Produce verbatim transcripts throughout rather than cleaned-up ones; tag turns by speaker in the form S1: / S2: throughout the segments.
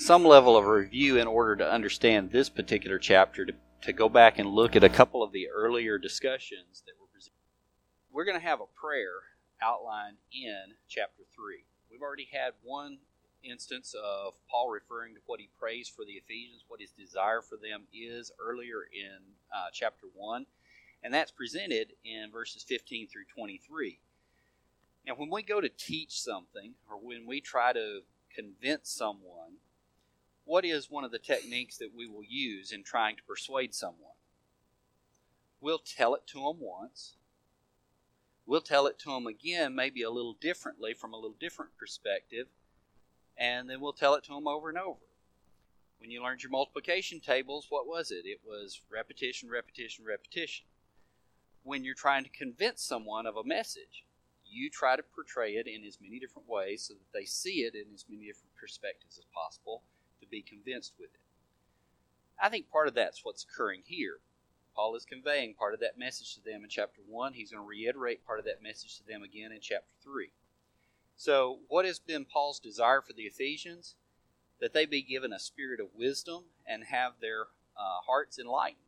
S1: some level of review in order to understand this particular chapter, to, to go back and look at a couple of the earlier discussions that were presented. We're going to have a prayer outlined in chapter three. We've already had one instance of Paul referring to what he prays for the Ephesians, what his desire for them is earlier in uh, chapter one, and that's presented in verses fifteen through twenty-three. Now, when we go to teach something, or when we try to convince someone, what is one of the techniques that we will use in trying to persuade someone? We'll tell it to them once. We'll tell it to them again, maybe a little differently, from a little different perspective, and then we'll tell it to them over and over. When you learned your multiplication tables, what was it? It was repetition, repetition, repetition. When you're trying to convince someone of a message, you try to portray it in as many different ways so that they see it in as many different perspectives as possible to be convinced with it. I think part of that's what's occurring here. Paul is conveying part of that message to them in chapter one. He's going to reiterate part of that message to them again in chapter three. So what has been Paul's desire for the Ephesians? That they be given a spirit of wisdom and have their uh, hearts enlightened.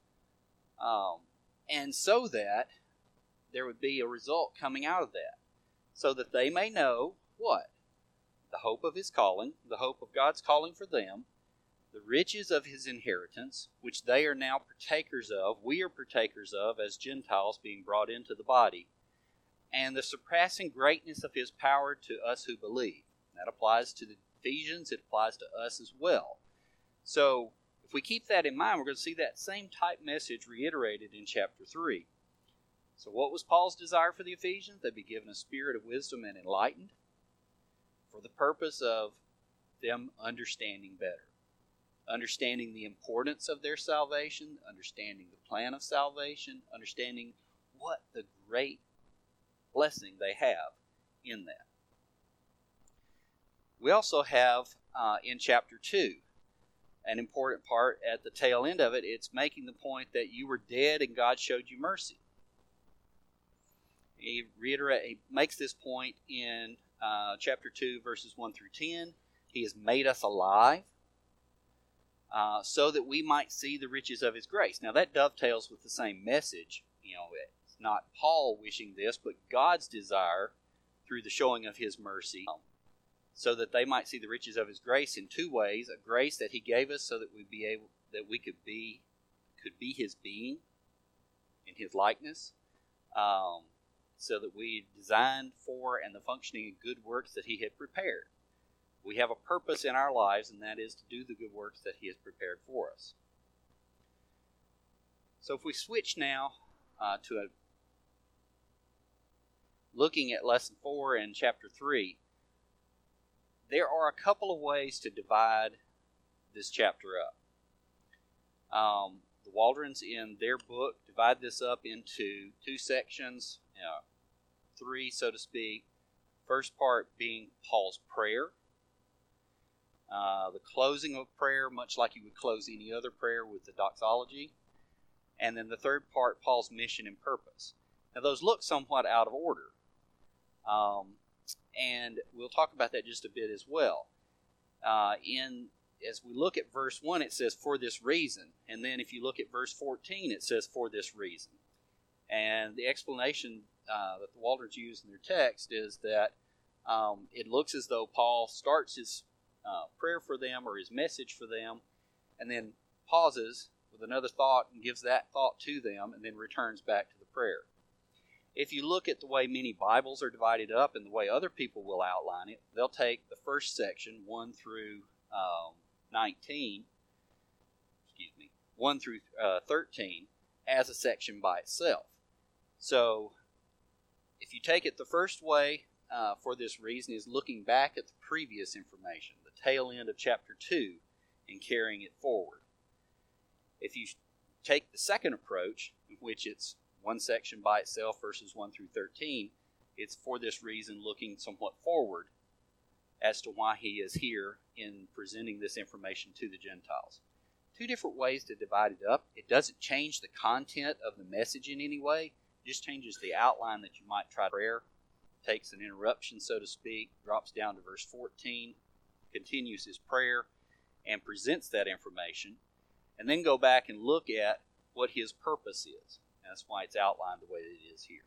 S1: Um, and so that there would be a result coming out of that. So that they may know what? The hope of his calling, the hope of God's calling for them, the riches of his inheritance, which they are now partakers of, we are partakers of as Gentiles being brought into the body, and the surpassing greatness of his power to us who believe. That applies to the Ephesians, it applies to us as well. So, if we keep that in mind, we're going to see that same type message reiterated in chapter three. So what was Paul's desire for the Ephesians? They'd be given a spirit of wisdom and enlightened for the purpose of them understanding better. Understanding the importance of their salvation, understanding the plan of salvation, understanding what the great blessing they have in that. We also have uh, in chapter two an important part at the tail end of it. It's making the point that you were dead and God showed you mercy. He, reiterate, he makes this point in uh, chapter two, verses one through ten. He has made us alive uh, so that we might see the riches of his grace. Now that dovetails with the same message. You know, it's not Paul wishing this, but God's desire through the showing of his mercy, um, so that they might see the riches of his grace in two ways: a grace that he gave us so that we be able that we could be could be his being in his likeness, um, so that we designed for and the functioning of good works that he had prepared. We have a purpose in our lives, and that is to do the good works that he has prepared for us. So if we switch now uh, to a, looking at lesson four in chapter three, there are a couple of ways to divide this chapter up. Um, the Waldrons in their book divide this up into two sections, you know, three so to speak. First part being Paul's prayer. Uh, the closing of prayer, much like you would close any other prayer with the doxology. And then the third part, Paul's mission and purpose. Now those look somewhat out of order. Um, and we'll talk about that just a bit as well. Uh, in as we look at verse one, it says, for this reason. And then if you look at verse fourteen, it says, for this reason. And the explanation uh, that the Waldrons use in their text is that um, it looks as though Paul starts his uh, prayer for them or his message for them, and then pauses with another thought and gives that thought to them, and then returns back to the prayer. If you look at the way many Bibles are divided up and the way other people will outline it, they'll take the first section, one through um, nineteen, excuse me, one through uh, thirteen, as a section by itself. So, if you take it the first way, uh, for this reason, is looking back at the previous information, the tail end of chapter two, and carrying it forward. If you take the second approach, in which it's one section by itself, verses one through thirteen, it's for this reason looking somewhat forward as to why he is here in presenting this information to the Gentiles. Two different ways to divide it up. It doesn't change the content of the message in any way. It just changes the outline that you might try to prayer. Takes an interruption, so to speak, drops down to verse fourteen, continues his prayer, and presents that information, and then go back and look at what his purpose is. And that's why it's outlined the way that it is here.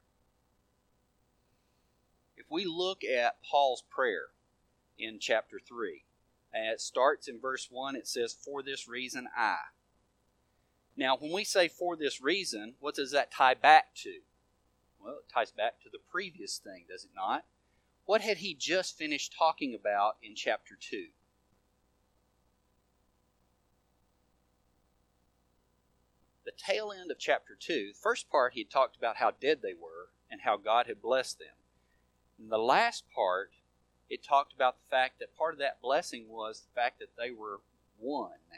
S1: If we look at Paul's prayer in chapter three, and it starts in verse one, it says, "For this reason I." Now, when we say "for this reason," what does that tie back to? Well, it ties back to the previous thing, does it not? What had he just finished talking about in chapter two? The tail end of chapter two, the first part he had talked about how dead they were and how God had blessed them. In the last part, it talked about the fact that part of that blessing was the fact that they were one now.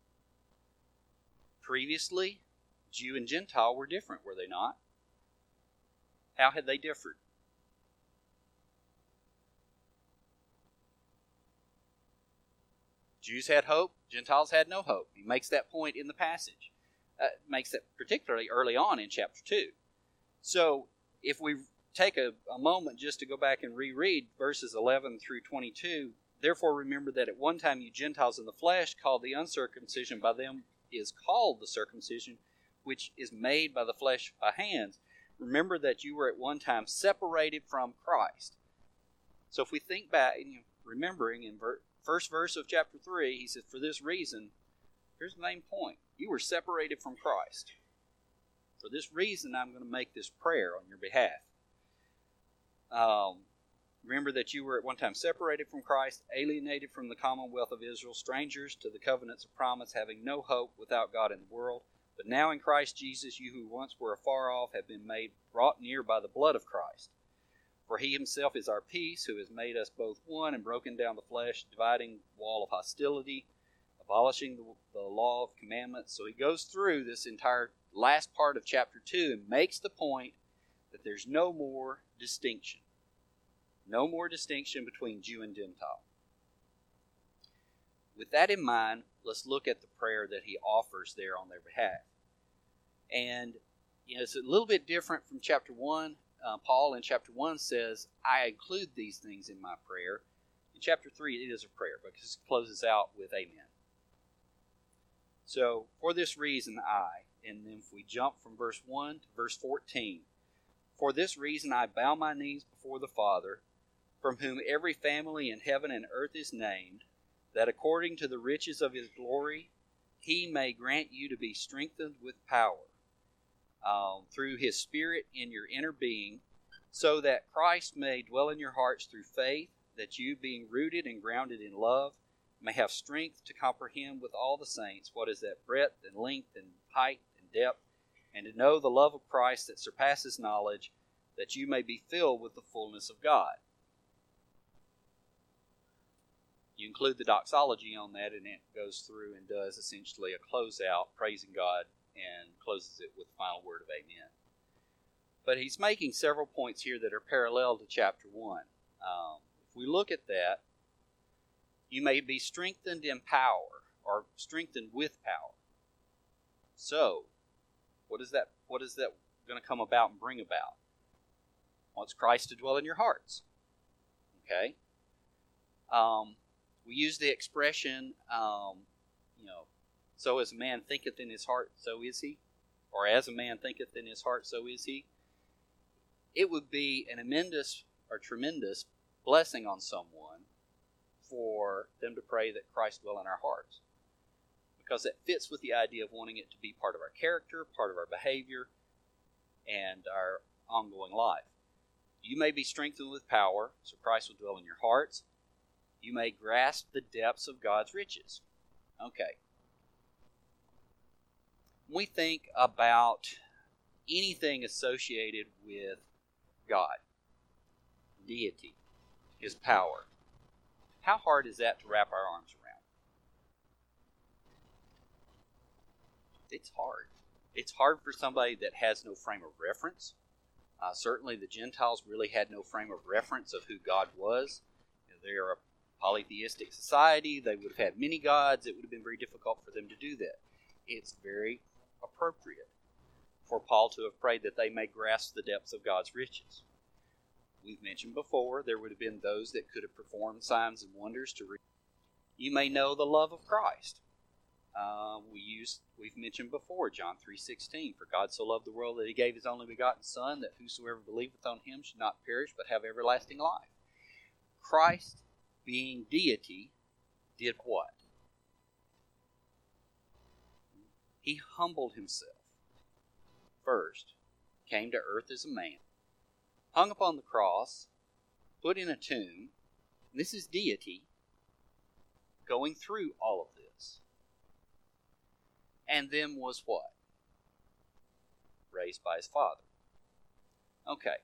S1: Previously, Jew and Gentile were different, were they not? How had they differed? Jews had hope, Gentiles had no hope. He makes that point in the passage. Uh, makes that particularly early on in chapter two. So, if we take a, a moment just to go back and reread verses eleven through twenty-two, "Therefore remember that at one time you Gentiles in the flesh, called the uncircumcision by them is called the circumcision, which is made by the flesh by hands. Remember that you were at one time separated from Christ." So if we think back, you know, remembering in ver- first verse of chapter three, he says, "For this reason," here's the main point, you were separated from Christ. For this reason, I'm going to make this prayer on your behalf. Um, remember that you were at one time separated from Christ, alienated from the commonwealth of Israel, strangers to the covenants of promise, having no hope without God in the world. But now in Christ Jesus, you who once were afar off have been made brought near by the blood of Christ. For he himself is our peace, who has made us both one and broken down the flesh, dividing the wall of hostility, abolishing the, the law of commandments. So he goes through this entire last part of chapter two and makes the point that there's no more distinction. No more distinction between Jew and Gentile. With that in mind, let's look at the prayer that he offers there on their behalf. And you know, it's a little bit different from chapter one. Uh, Paul in chapter one says, "I include these things in my prayer." In chapter three, it is a prayer because it closes out with "Amen." So, "For this reason I," and then if we jump from verse one to verse fourteen, "For this reason I bow my knees before the Father, from whom every family in heaven and earth is named, that according to the riches of his glory, he may grant you to be strengthened with power, um, through his Spirit in your inner being, so that Christ may dwell in your hearts through faith, that you, being rooted and grounded in love, may have strength to comprehend with all the saints what is that breadth and length and height and depth, and to know the love of Christ that surpasses knowledge, that you may be filled with the fullness of God." You include the doxology on that, and it goes through and does essentially a closeout, praising God, and closes it with the final word of "Amen." But he's making several points here that are parallel to chapter one. Um, if we look at that, you may be strengthened in power, or strengthened with power. So, what is that? What is that going to come about and bring about? Well, it's Christ to dwell in your hearts. Okay. Um, we use the expression, um, you know, "So as a man thinketh in his heart, so is he," or "As a man thinketh in his heart, so is he." It would be an immense or tremendous blessing on someone for them to pray that Christ dwell in our hearts, because it fits with the idea of wanting it to be part of our character, part of our behavior, and our ongoing life. You may be strengthened with power, so Christ will dwell in your hearts. You may grasp the depths of God's riches. Okay. When we think about anything associated with God, deity, his power, how hard is that to wrap our arms around? It's hard. It's hard for somebody that has no frame of reference. Uh, certainly the Gentiles really had no frame of reference of who God was. You know, they are a polytheistic society. They would have had many gods. It would have been very difficult for them to do that. It's very appropriate for Paul to have prayed that they may grasp the depths of God's riches. We've mentioned before there would have been those that could have performed signs and wonders to re- You may know the love of Christ. Uh, we used, we've mentioned before, John three sixteen, for God so loved the world that he gave his only begotten Son, that whosoever believeth on him should not perish but have everlasting life. Christ, being deity, did what? He humbled himself first, came to earth as a man, hung upon the cross, put in a tomb. This is deity going through all of this. And then was what? Raised by his Father. Okay.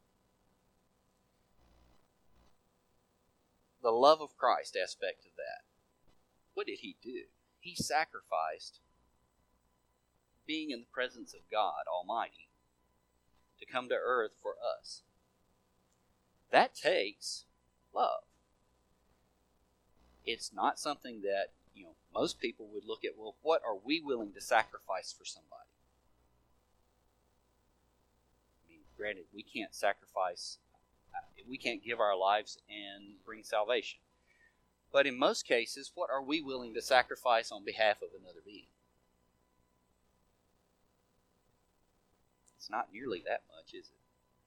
S1: The love of Christ aspect of that. What did he do? He sacrificed being in the presence of God Almighty to come to earth for us. That takes love. It's not something that, you know, most people would look at, well, what are we willing to sacrifice for somebody? I mean, granted, we can't sacrifice, we can't give our lives and bring salvation. But in most cases, what are we willing to sacrifice on behalf of another being? It's not nearly that much, is it?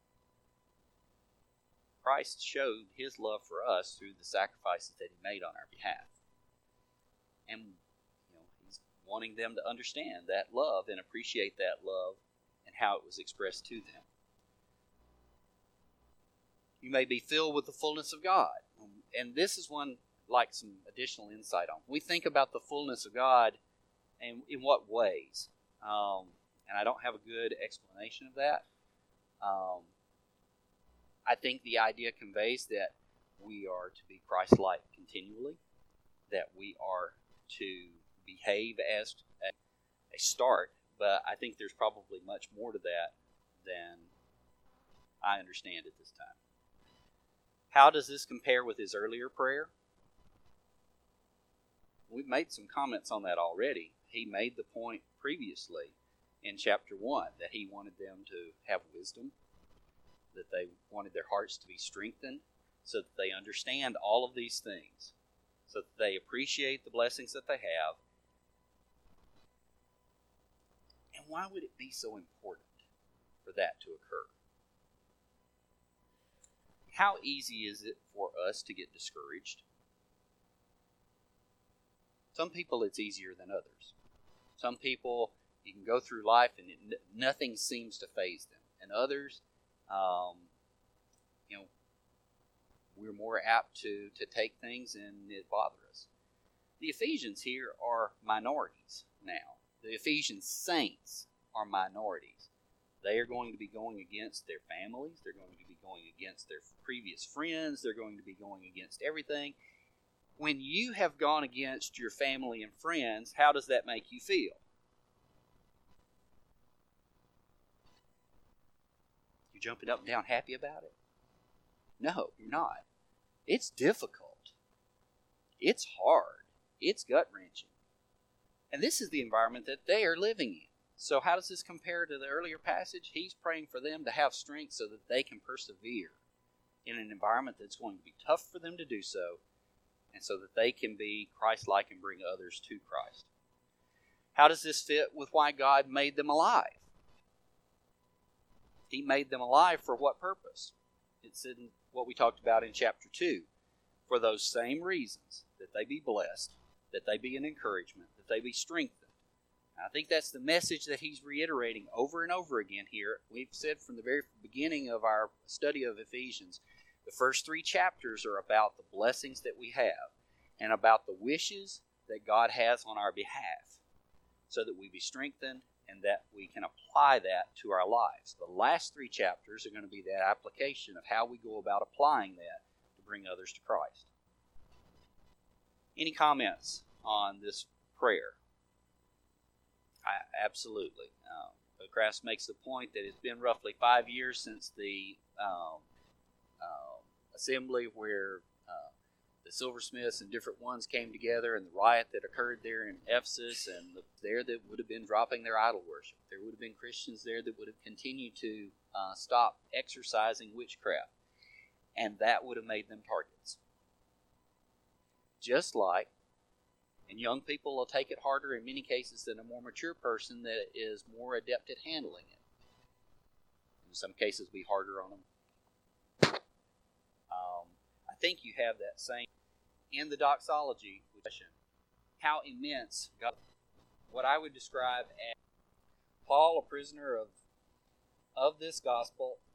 S1: Christ showed his love for us through the sacrifices that he made on our behalf. And you know, he's wanting them to understand that love and appreciate that love and how it was expressed to them. You may be filled with the fullness of God. And this is one, like some additional insight on. We think about the fullness of God and in what ways. Um, and I don't have a good explanation of that. Um, I think the idea conveys that we are to be Christ-like continually, that we are to behave as a start, but I think there's probably much more to that than I understand at this time. How does this compare with his earlier prayer? We've made some comments on that already. He made the point previously in chapter one that he wanted them to have wisdom, that they wanted their hearts to be strengthened so that they understand all of these things, so that they appreciate the blessings that they have. And why would it be so important for that to occur? How easy is it for us to get discouraged? Some people it's easier than others. Some people, you can go through life and it, nothing seems to faze them. And others, um, you know, we're more apt to, to take things and it bothers us. The Ephesians here are minorities now. The Ephesian saints are minorities. They are going to be going against their families. They're going to be going against their previous friends. They're going to be going against everything. When you have gone against your family and friends, how does that make you feel? You're jumping up and down happy about it? No, you're not. It's difficult. It's hard. It's gut-wrenching. And this is the environment that they are living in. So how does this compare to the earlier passage? He's praying for them to have strength so that they can persevere in an environment that's going to be tough for them to do so, and so that they can be Christ-like and bring others to Christ. How does this fit with why God made them alive? He made them alive for what purpose? It's in what we talked about in chapter two. For those same reasons, that they be blessed, that they be an encouragement, that they be strengthened. I think that's the message that he's reiterating over and over again here. We've said from the very beginning of our study of Ephesians, the first three chapters are about the blessings that we have and about the wishes that God has on our behalf so that we be strengthened and that we can apply that to our lives. The last three chapters are going to be that application of how we go about applying that to bring others to Christ. Any comments on this prayer? I, absolutely. Um, Crafts makes the point that it's been roughly five years since the um, uh, assembly where uh, the silversmiths and different ones came together, and the riot that occurred there in Ephesus, and the, there that would have been dropping their idol worship. There would have been Christians there that would have continued to uh, stop exercising witchcraft, and that would have made them targets. Just like And young people will take it harder in many cases than a more mature person that is more adept at handling it. In some cases, be harder on them. Um, I think you have that same in the doxology question. How immense God, what I would describe as Paul, a prisoner of of this gospel,